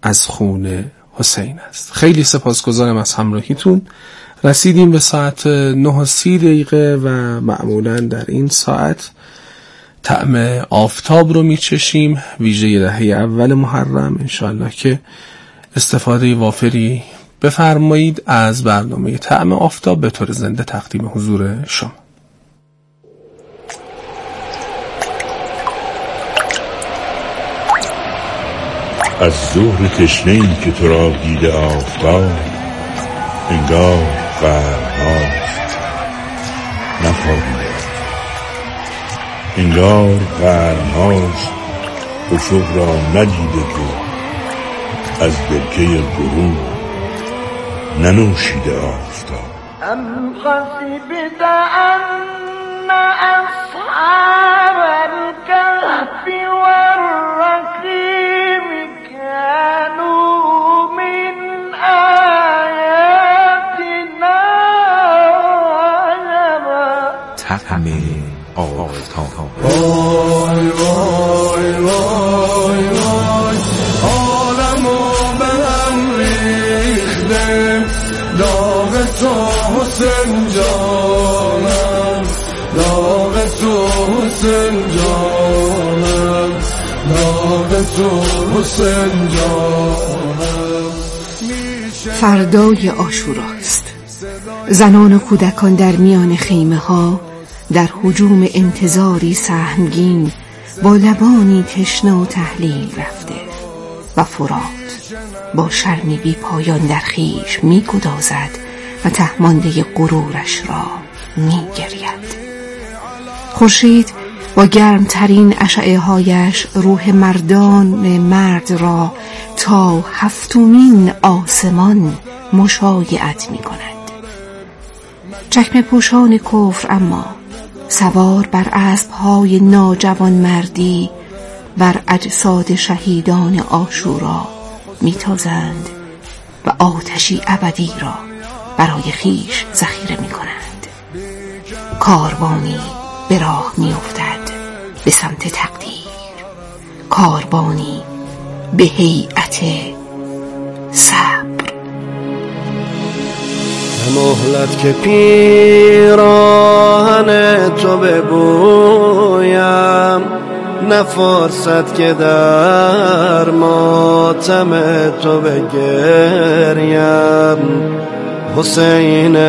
از خون حسین است. خیلی سپاسگزارم از همراهیتون. رسیدیم به ساعت 9:30 و معمولا در این ساعت طعم آفتاب رو میچشیم، ویژه دهه اول محرم. انشاءالله که استفاده وافری بفرمایید از برنامه طعم آفتاب به طور زنده تقدیم حضور شما. از ظهر تشنه‌ای که تو را دیده آفتاب، انگار قرن‌هاست نخوابیده، انگار قرن‌هاست افق را ندیده که از دلکه غروب ننوشیده آفتاب. ام حسبت ان اصحاب الكهف والرقيم كانوا من آياتنا عجبا. طعم آفتاب. وای وای وای وای، عالمو به هم ریخته داغ تو حسین جانم، داغ تو حسین جانم، داغ تو حسین جانم. فردای عاشوراست. زنان و کودکان در میان خیمه ها در هجوم انتظاری سهمگین با لبانی تشنه و تحلیل رفته و فرات با شرمی بی پایان در خویش می گدازد و تهمانده غرورش را می گرید. خورشید با گرمترین اشعه هایش روح مردان مرد را تا هفتمین آسمان مشایعت می کند. چکمه پوشان کفر اما سوار بر اسب‌های ناجوان مردی بر اجساد شهیدان عاشورا میتازند و آتشی ابدی را برای خویش ذخیره میکنند. کاروانی به راه میافتد به سمت تقدیر، کاروانی به هیئت صبر. مهلت که پیراهن تو ببویم، نه فرصت که در ماتم تو بگریم. حسین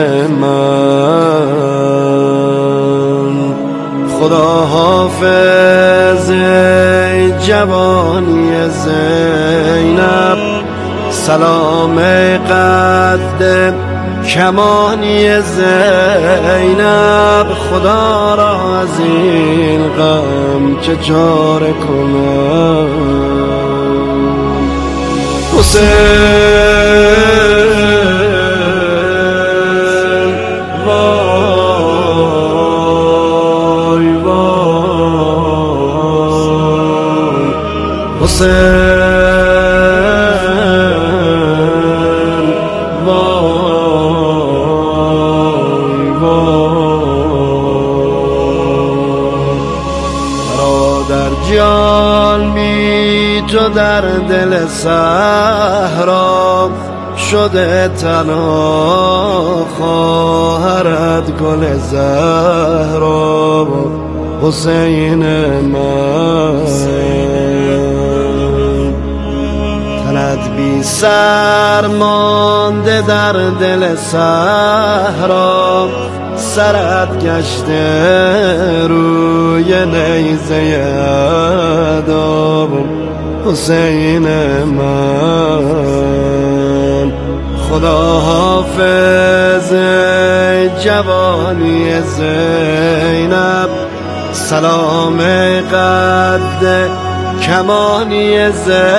من خدا حافظ جوانی زینب، سلام قد کمانی زینب. خدا را از این غم چه چاره کنم. حسین وای وای، حسین جان بی تو در دل صحرا شده تنها، خواهرت گل زهرا. حسین من تنت بی سر مانده در دل صحرا، سرت گشته روی نیزه ادب. حسین من خدا حافظ جوانی زینب، سلام قد کمانی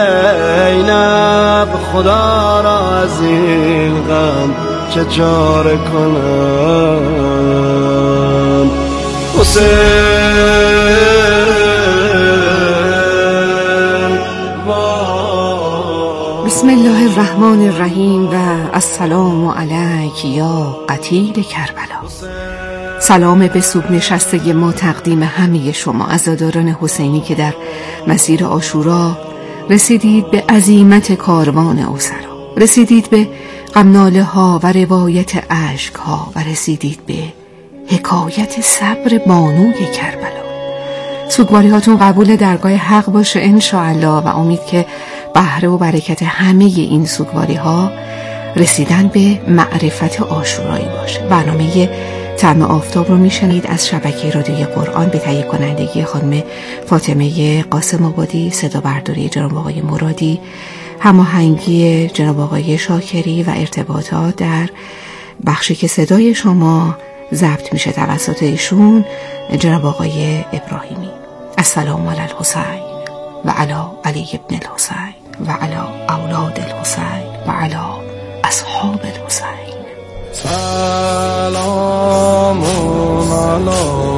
زینب. خدا را از این غم چه چاره کنم. بسم الله الرحمن الرحیم و السلام علیک یا قتیل کربلا. سلام به صبح نشسته ما تقدیم همه شما عزاداران حسینی که در مسیر عاشورا رسیدید به عزیمت کاروان اسرا، رسیدید به غمناله ها و روایت اشک ها و رسیدید به حکایت صبر بانوی کربلا. سوگواری هاتون قبول درگاه حق باشه انشاءالله و امید که بهره و برکت همه این سوگواری ها رسیدن به معرفت عاشورایی باشه. برنامه طعم آفتاب رو میشنید از شبکه رادیوی قرآن به تهیه کنندگی خانم فاطمه قاسم آبادی، صدا برداری جناب آقای مرادی، هماهنگی جناب آقای شاکری و ارتباطات در بخشی که صدای شما ضبط میشه توسط ایشون جناب آقای ابراهیمی. السلام علی الحسین و علی علی ابن الحسین و علی اولاد الحسین و علی اصحاب الحسین. سلام علی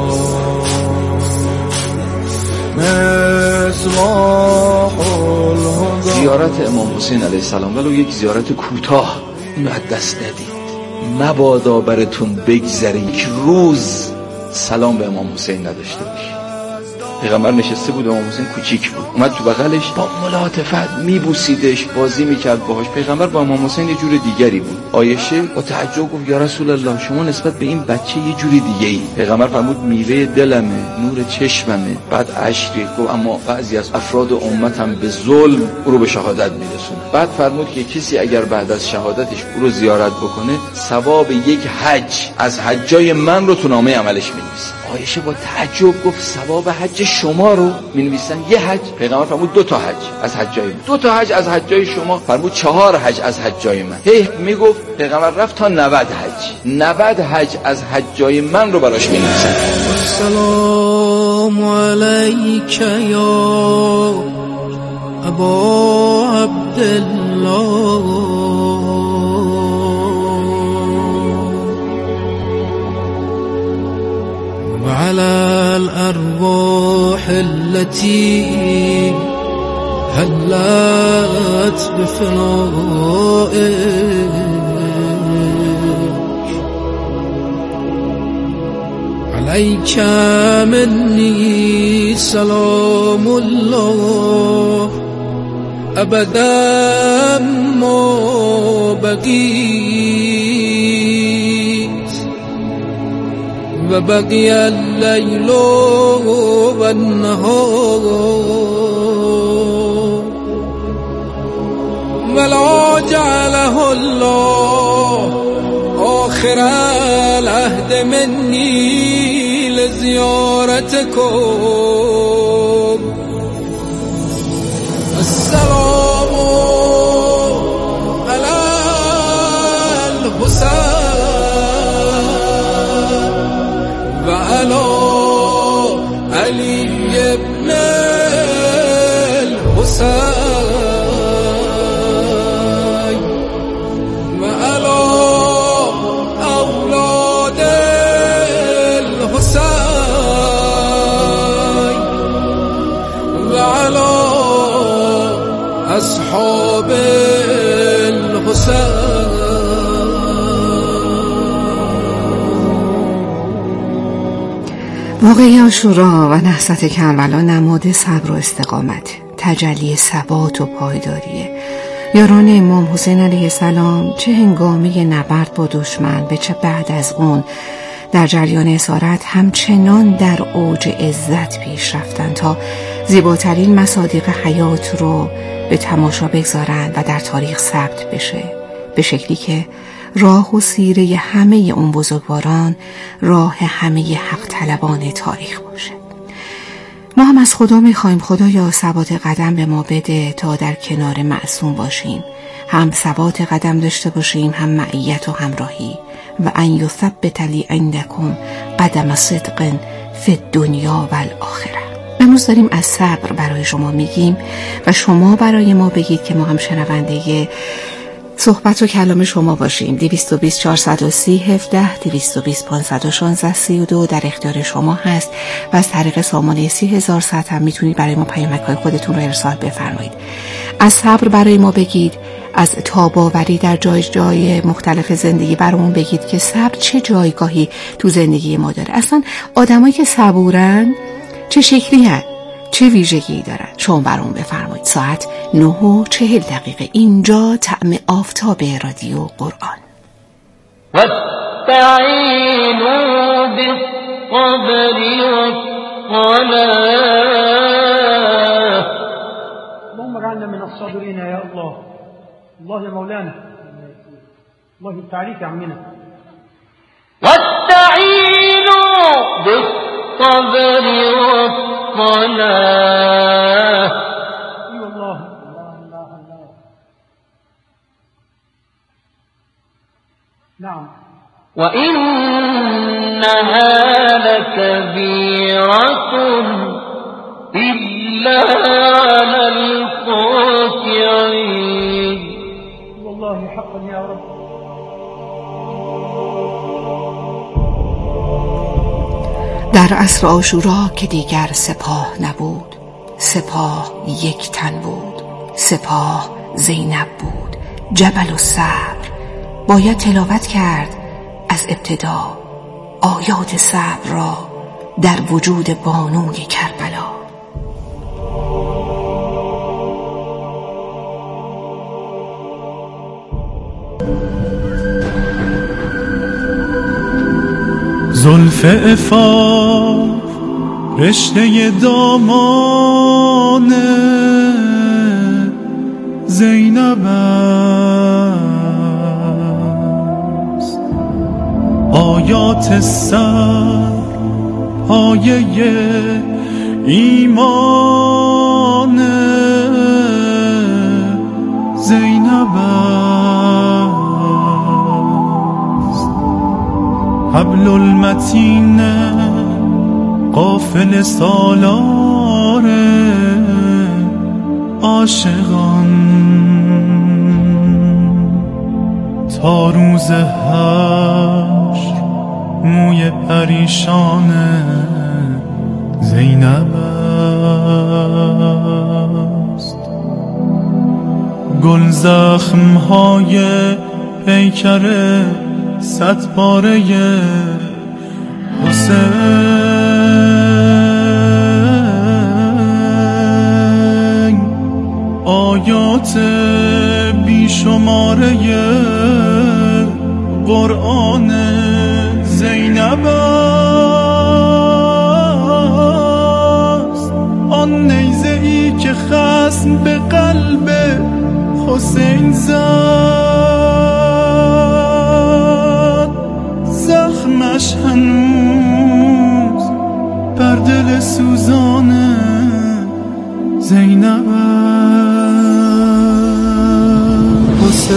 مصباح الهدى. زیارت امام حسین علیه السلام ولو یک زیارت کوتاه، اینو از دست ندید. مبادا براتون بگذره یک روز سلام به امام حسین نداشته باشید. پیغمبر نشسته بود، امام حسین کوچیک بود، اومد تو بغلش با ملاطفت میبوسیدش، بازی میکرد باهاش. پیغمبر با امام حسین یه جور دیگری بود. عایشه با تعجب گفت یا رسول الله شما نسبت به این بچه یه جوری دیگه ای. پیغمبر فرمود میوه دلمه، نور چشممه. بعد اشکی گفت اما بعضی از افراد امتم به ظلم او رو به شهادت میرسونه. بعد فرمود که کسی اگر بعد از شهادتش او رو زیارت بکنه ثواب یک حج از حجای من رو تو نامه عملش مینویسه. عایشه با تعجب گفت ثواب حج شما رو مینویسن؟ یه حج؟ پیغمبر فرمود 2 تا حج از حجای من. 2 تا حج از حجای شما؟ فرمود 4 حج از حجای من. میگفت پیغمبر رفت تا 90 حج. 90 حج از حجای من رو براش مینویسن. السلام علیک یا ابا عبدالله وعلى الأرواح التي هلت بفنائك عليك مني سلام الله أبدا ما بقيت وبقي الليل والنهار ولا جعله الله آخر العهد مني لزيارتكم. السلام على الحسين وعلى علي ابن الحسين وعلى أولاد الحسين وعلى أصحاب الحسين. واقعه عاشورا و نحست کربلا نماد صبر و استقامت، تجلی ثبات و پایداریه. یاران امام حسین علیه السلام چه هنگامه نبرد با دشمن به چه بعد از اون در جریان اسارت همچنان در اوج عزت پیش رفتن تا زیباترین مصادیق حیات رو به تماشا بگذارن و در تاریخ ثبت بشه، به شکلی که راه و سیره همه اون بزرگواران راه همه حق طلبان تاریخ باشه. ما هم از خدا میخوایم خدایا ثبات قدم به ما بده تا در کنار معصوم باشیم، هم ثبات قدم داشته باشیم، هم معیت و همراهی. و ان یثبت لی عندکم قدم صدق فی الدنیا و الاخره. امروز داریم از صبر برای شما میگیم و شما برای ما بگید که ما هم شنونده صحبت و کلام شما باشیم. 220 430 17 220 516 32 در اختیار شما هست و از طریق سامانه 30100 هم میتونید برای ما پیامک‌های خودتون رو ارسال بفرمایید. از صبر برای ما بگید، از تاباوری در جای مختلف زندگی برامون بگید که صبر چه جایگاهی تو زندگی ما داره. اصلا آدمایی که صبورن چه شکلی هست؟ چه ویژگی دارد؟ شما برام بفرمایید. ساعت 9:40 اینجا طعم آفتاب رادیو قرآن. واستعینوا بالصبر والصلاة. اللهم اجعلنا من الصابرين يا الله. الله يا مولانا، الله يفتح عمنا. واستعینوا بالصبر والصلاة. اي والله. نعم. وإنها لكبيرة إلا على الخاشعين. والله حقا يا رب. در عصر عاشورا که دیگر سپاه نبود، سپاه یک تن بود، سپاه زینب بود. جبل الصبر باید تلاوت کرد از ابتدا آیات صبر را در وجود بانوی کربلا. زلف عفاف رشته دامان زینب است، آیات صبر پایه ایمان زینب است، حبل المتین قافل سالار عاشقان تا روز حشر موی پریشان زینب است، گل زخمهای پیکر 100 پاره حسین، آیات بیشماره قرآن زینب است، آن نیزه ای که خصم به قلب حسین زد، زخمش هنوز بر دل سوزان زینب است.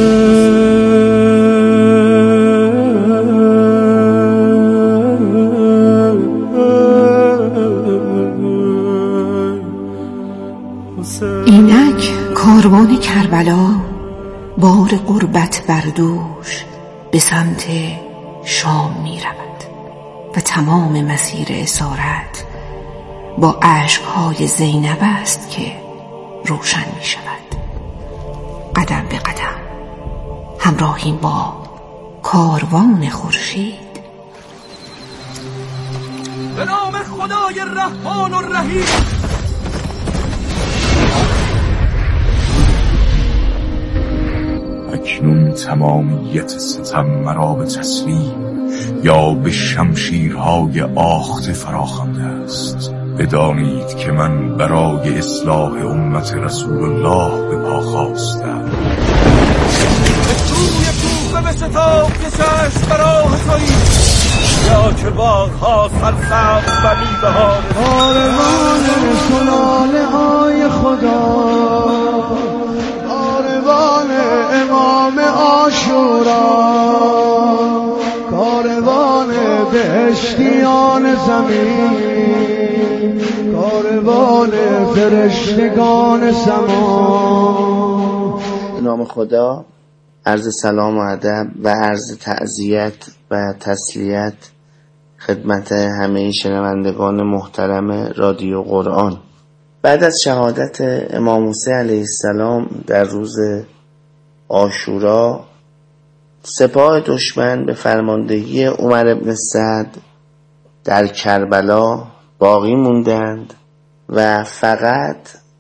اینک کاروان کربلا بار غربت بر دوش به سمت شام می رود و تمام مسیر اسارت با اشک‌های زینب است که روشن می شود. قدم به قدم همراهیم با کاروان خورشید. به نام خدای رحمان و رحیم. اکنون تمامیت ستم مرا به تسلیم یا به شمشیرهای آخته فراخوانده است. بدانید که من برای اصلاح امت رسول الله به پا خواستم. به توی کوفه به ستام که چشم براه تویی، یا که باغها سرسبز و میوه‌ها کاروان سلاله های خدا، کاروان امام عاشورا، کاروان بهشتیان زمین، کاروان فرشتگان سما. به نام خدا عرض سلام و ادب و عرض تعزیت و تسلیت خدمت همه شنوندگان محترم رادیو قرآن. بعد از شهادت امام حسین علیه السلام در روز عاشورا، سپاه دشمن به فرماندهی عمر بن سعد در کربلا باقی موندند و فقط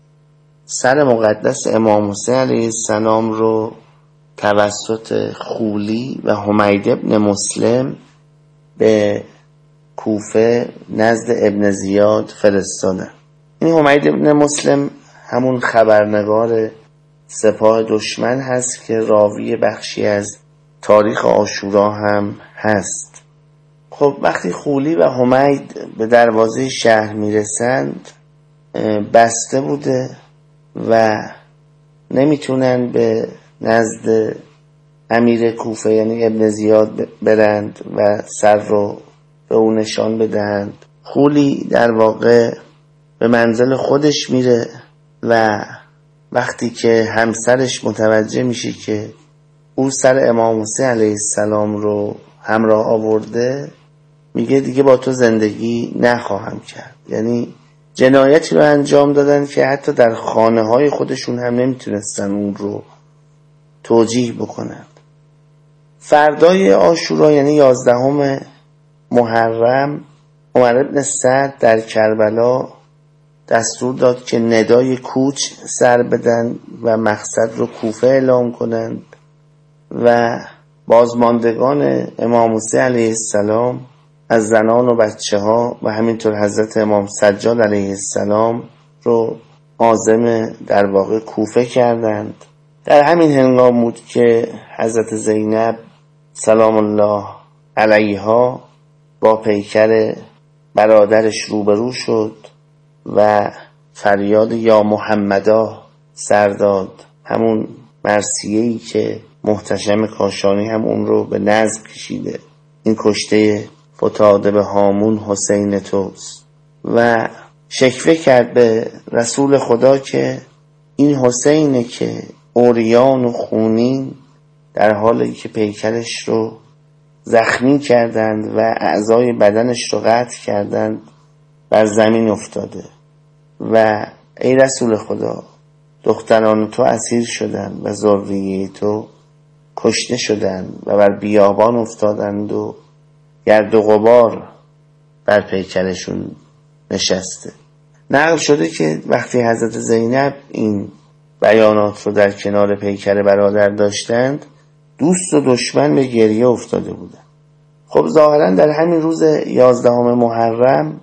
سر مقدس امام حسین علیه السلام رو توسط خولی و حمید ابن مسلم به کوفه نزد ابن زیاد فرستادن. این حمید ابن مسلم همون خبرنگار سپاه دشمن هست که راوی بخشی از تاریخ عاشورا هم هست. خب وقتی خولی و حمید به دروازه شهر میرسند بسته بوده و نمیتونن به نزد امیر کوفه یعنی ابن زیاد برند و سر رو به اون نشان بدهند. خولی در واقع به منزل خودش میره و وقتی که همسرش متوجه میشه که او سر امام حسین علیه السلام رو همراه آورده میگه دیگه با تو زندگی نخواهم کرد. یعنی جنایتی رو انجام دادن که حتی در خانه های خودشون هم نمیتونستن اون رو توجیه بکنند. فردای عاشورا یعنی 11 محرم عمر بن سعد در کربلا دستور داد که ندای کوچ سر بدن و مقصد رو کوفه اعلام کنند و بازماندگان امام حسین علیه السلام از زنان و بچه ها و همینطور حضرت امام سجاد علیه السلام رو عازم در واقع کوفه کردند. در همین هنگام بود که حضرت زینب سلام الله علیها با پیکر برادرش روبرو شد و فریاد یا محمدا سر داد، همون مرثیه‌ای که محتشم کاشانی هم اون رو به نظم کشیده، این کشته فتاده به هامون حسین توست، و شکوه کرد به رسول خدا که این حسینه که عریان و خونین در حالی که پیکرش رو زخمی کردند و اعضای بدنش رو قطع کردند بر زمین افتاده و ای رسول خدا دختران تو اسیر شدند و ذریه تو کشته شدند و بر بیابان افتادند و گرد و غبار بر پیکرشون نشسته. نقل شده که وقتی حضرت زینب این بیانات رو در کنار پیکر برادر داشتند دوست و دشمن به گریه افتاده بودند. خب ظاهرا در همین روز 11 محرم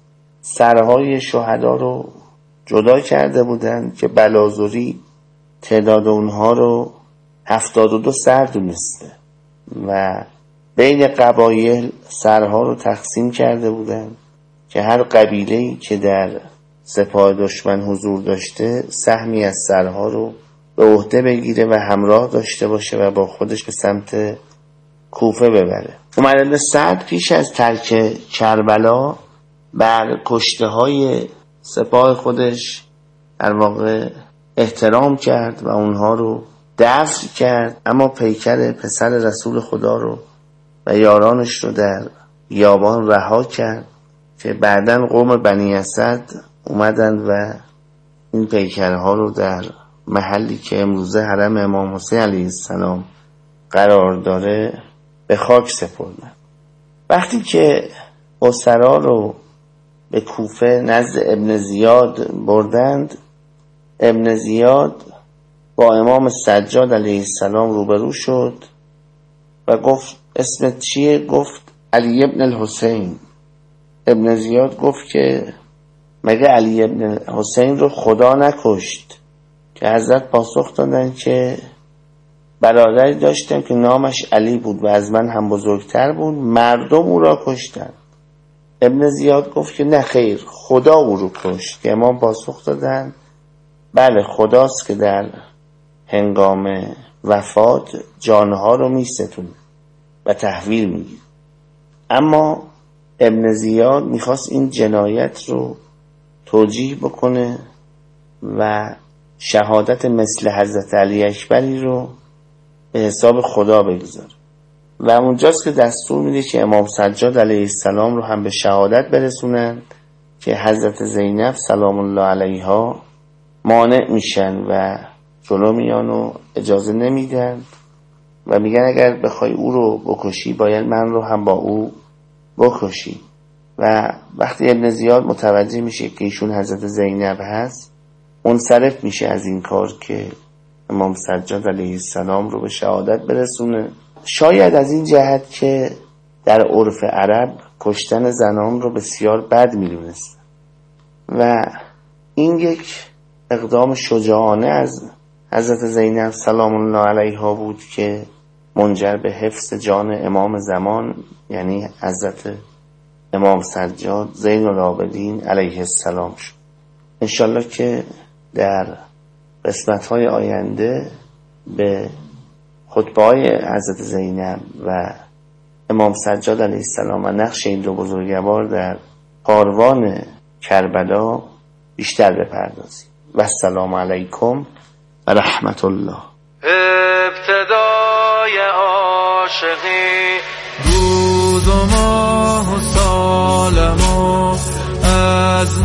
سرهای شهدا رو جدا کرده بودند که بلازوری تعداد اونها رو 72 سر دونسته و بین قبایل سرها رو تقسیم کرده بودند که هر قبیله‌ای که در سپاه دشمن حضور داشته سهمی از سرها رو به عهده بگیره و همراه داشته باشه و با خودش به سمت کوفه ببره. عمر بن سعد پیش از ترک کربلا بر کشته های سپاه خودش در واقع احترام کرد و اونها رو دفن کرد، اما پیکر پسر رسول خدا رو و یارانش رو در بیابان رها کرد که بعداً قوم بنی اسد اومدن و این پیکرها رو در محلی که امروزه حرم امام حسین علیه السلام قرار داره به خاک سپردن. وقتی که اسرا رو به کوفه نزد ابن زیاد بردند، ابن زیاد با امام سجاد علیه السلام روبرو شد و گفت اسمت چیه؟ گفت علی ابن الحسین. ابن زیاد گفت که مگه علی ابن الحسین رو خدا نکشت؟ که حضرت پاسخ دادن که برادری داشتم که نامش علی بود و از من هم بزرگتر بود، مردم او را کشتند. ابن زیاد گفت که نه خیر، خدا او رو کشت. که امام پاسخ دادن بله خداست که در هنگام وفات جانها رو میستونه و تحویل میگیره. اما ابن زیاد میخواست این جنایت رو توجیه بکنه و شهادت مثل حضرت علی اکبری رو به حساب خدا بگذاره و اونجاست که دستور میده که امام سجاد علیه السلام رو هم به شهادت برسونن که حضرت زینب سلام الله علیها مانع میشن و جلو میان و اجازه نمیدن و میگن اگر بخوای او رو بکشی باید من رو هم با او بکشی. و وقتی ابن زیاد متوجه میشه که ایشون حضرت زینب هست، منصرف میشه از این کار که امام سجاد علیه السلام رو به شهادت برسونه. شاید از این جهت که در عرف عرب کشتن زنان رو بسیار بد میدونست و این یک اقدام شجاعانه از حضرت زینب سلام الله علیها بود که منجر به حفظ جان امام زمان یعنی حضرت امام سجاد زین العابدین علیه السلام شد. انشالله که در قسمت‌های آینده به خطبه‌های حضرت زینب و امام سجاد علیه السلام و نقش این دو بزرگوار در کاروان کربلا بیشتر بپردازیم. و السلام علیکم و رحمت الله. ابتدای عاشقی روز و ماه و سالم و از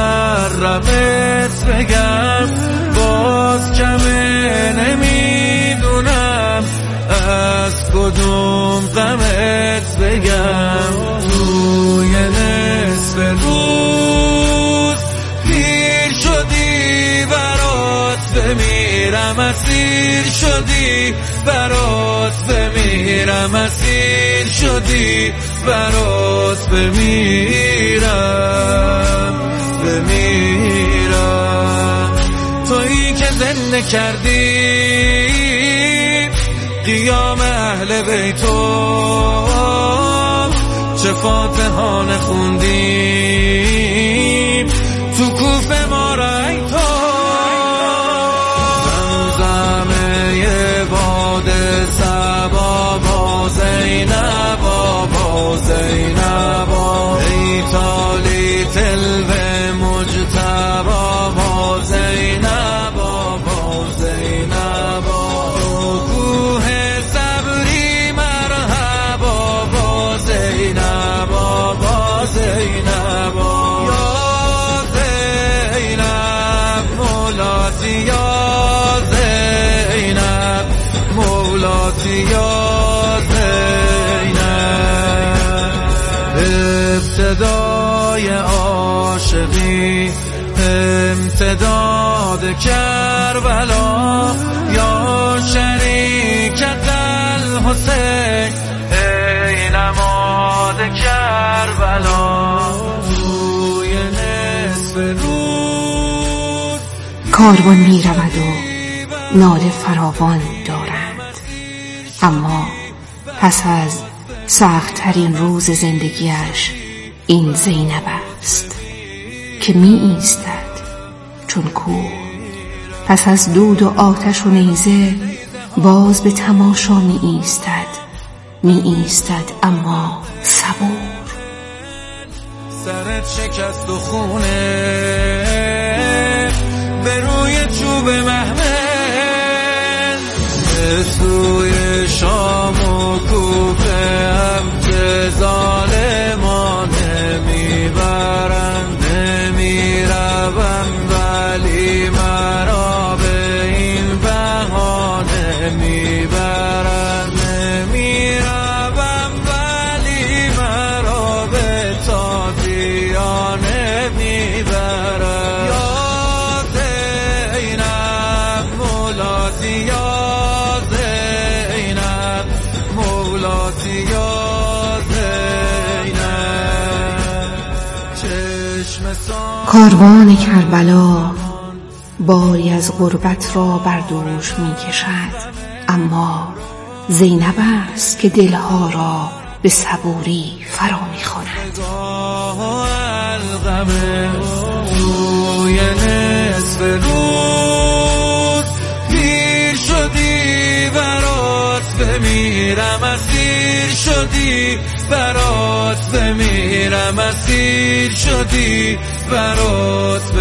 محرمت بگم باز کمه نمیدونم از کدوم غمت بگم. توی نصف روز پیر شدی برات بمیرم، اسیر شدی برات بمیرم، اسیر شدی برات بمیرم، بمیرم. تویی که زنده کردی قیام اهل بیتو، چه فاتحانه خوندیم تو کوفه ما رایتو. زمزمه باد صبا با زینب با زینب، ای تالی تلو مجتبا با زینب با زینب. تو کوه صبری مرحبا با زینب با زینب. یا زینب مولاتی، یا زینب مولاتی، یا زینب. ابتدای عاشقی امتداد کربلا، یا شریکت الحسین ای نماد کربلا. توی نصف روز کاروان می رود و ناله فراوان دارند، اما پس از سخت‌ترین روز زندگیش این زینب است که می ایستد چون کوه. پس از دود و آتش و نیزه باز به تماشا می ایستد، می ایستد اما صبور. سرت شکست و خونه به روی چوب محمل، به سوی شام و کوفه هم که ظالمان نمیبرند. نمیروم ولی مرا به این بهانه میبرند. نمیروم ولی مرا به تازیانه میبرند. یا زینب مولاتی، یا زینب مولاتی، یا زینب. چشم کاروان کربلا باری از غربت را بر دوش می کشد، اما زینب است که دلها را به صبوری فرا می خواند. توی نصف روز پیر شدی برات بمیرم، اسیر شدی برات بمیرم، اسیر شدی برات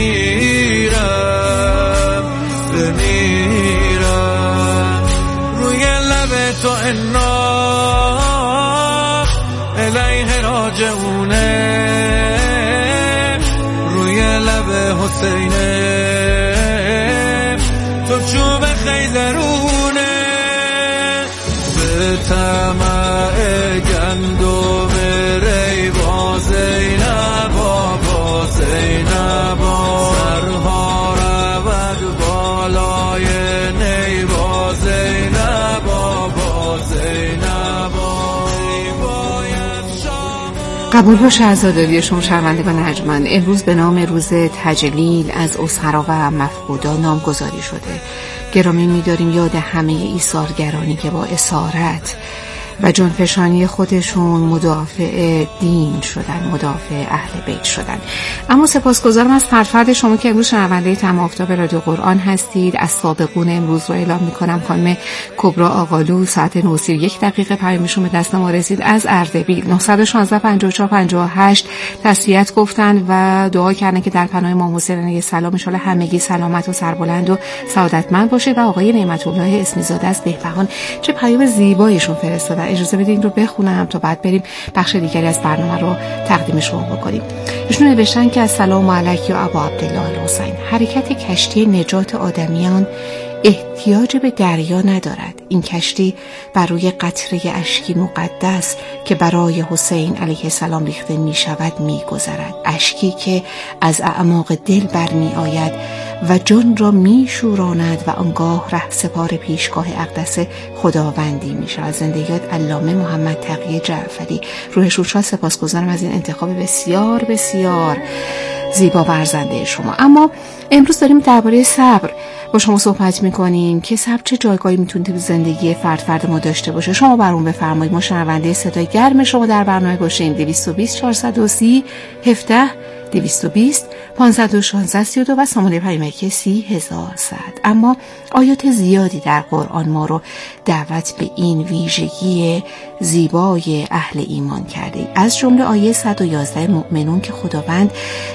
بمیرم، بمیرم. روی لب تو انا الیه راجعونه، روی لب حسینه تو چوب خیزرونه. به طمع گندم ریواز قبول باشه عزاداری شما شنوندگان ارجمند. امروز به نام روز تجلیل از اسرا و مفقودان نامگذاری شده. گرامی می‌داریم یاد همه ایثارگرانی که با اسارت و جانفشانی خودشون مدافع دین شدن، مدافع اهل بیت شدن. اما سپاسگزارم از فرد شما که امروز شنونده طعم آفتاب رادیو قرآن هستید. از سابقون امروز رو اعلام میکنم. خانم کبرا آقالو ساعت 9:01 پیامشون به دست ما رسید از اردبیل. 916 54 58 تسلیت گفتن و دعا کردن که در پناه امام حسین علیه السلام ان شاءالله همگی سلامت و سربلند و سعادتمند باشید. و آقای نعمت الله اسمی زاده از بهبهان چه پیام زیبایشون فرستادن. اجازه بدین رو بخونم تا بعد بریم بخش دیگری از برنامه رو تقدیم شما بکنیم. ایشون نوشتن که السلام علیک یا ابا عبدالله الحسین. حرکت کشتی نجات آدمیان احتیاج به دریا ندارد. این کشتی بر روی قطره اشکی مقدس که برای حسین علیه السلام ریخته می شود می گذرد. اشکی که از اعماق دل برمی آید و جان را می شوراند و آنگاه ره سپار پیشگاه اقدس خداوندی می شود. زندگیات علامه محمد تقی جعفری. روح شاد. سپاسگزارم از این انتخاب بسیار بسیار زیبا ورزنده شما. اما امروز داریم درباره صبر با شما صحبت میکنیم که صبر چه جایگاهی میتونه تو زندگی فرد ما داشته باشه. شما برامون بفرمایید. ما شنونده صدای گرم شما در برنامه باشیم. 220 430 17 220 516 32 و سامانه پیامکی 30100. اما آیات زیادی در قرآن ما رو دعوت به این ویژگی زیبای اهل ایمان کرده. از جمله آیه 111 مؤمنون که خداوند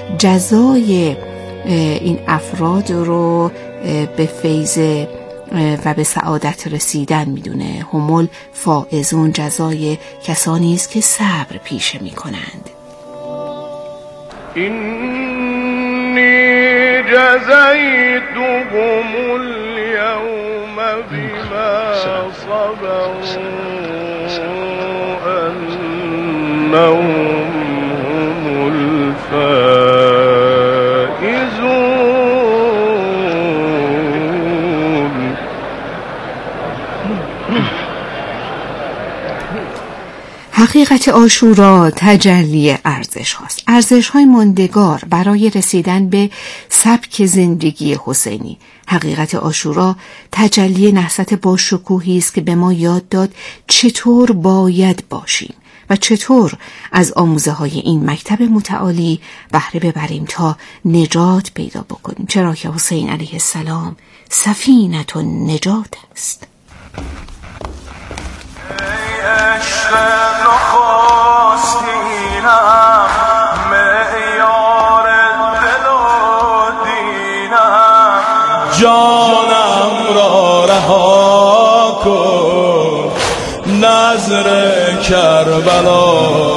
جزای این افراد رو به فیض و به سعادت رسیدن میدونه. همول فائزون. جزای کسانی است که صبر پیشه میکنند. اینی جزیتهم اليوم بما صبروا انهم هم الفائزون. حقیقت عاشورا تجلی ارزش هاست. ارزش های ماندگار برای رسیدن به سبک زندگی حسینی. حقیقت عاشورا تجلی نهضت با شکوهی است که به ما یاد داد چطور باید باشیم و چطور از آموزه های این مکتب متعالی بهره ببریم تا نجات پیدا بکنیم. چرا که حسین علیه السلام سفینة النجات است. جانم را رها کن نظر کربلا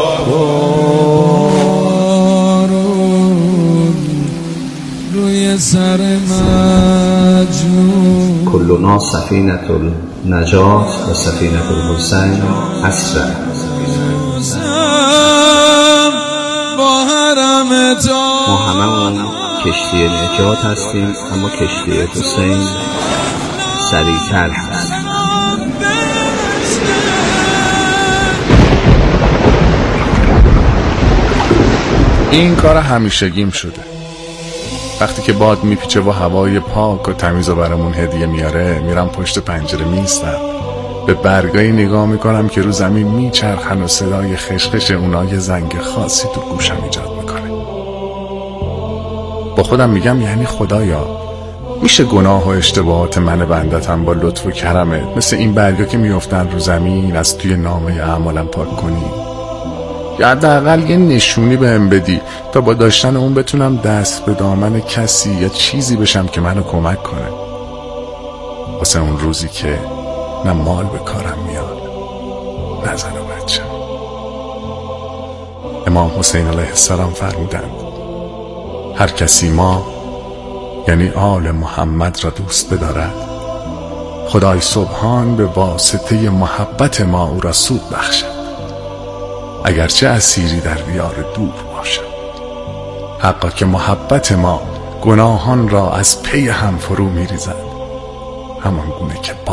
روی سر مجنون. کلنا سفینة النجات و سفینة الحسین اسرع. ما هممون کشتی نجات هستیم اما کشتی حسین سریع‌تر هست. این کار همیشگیم شده. وقتی که باد میپیچه و هوای پاک و تمیز و برامون هدیه میاره، میرم پشت پنجره میستم، به برگایی نگاه میکنم که رو زمین میچرخن و صدای خشخش اونا یه زنگ خاصی تو گوشم ایجاد میکنه. با خودم میگم یعنی خدایا میشه گناه و اشتباهات من بندتم با لطف و کرمت مثل این برگا که میافتن رو زمین از توی نامه اعمالم پاک کنی، یا حداقل یه نشونی بهم بدی تا با داشتن اون بتونم دست به دامن کسی یا چیزی بشم که منو کمک کنه، واسه اون روزی که نه مال به کارم میاد نه زن و بچه. امام حسین علیه السلام فرمودند هر کسی ما یعنی آل محمد را دوست بدارد، خدای سبحان به واسطه محبت ما او را سود بخشد، اگرچه اسیری در دیار دور باشد. حقا که محبت ما گناهان را از پی هم فرو می‌ریزد، همان گونه که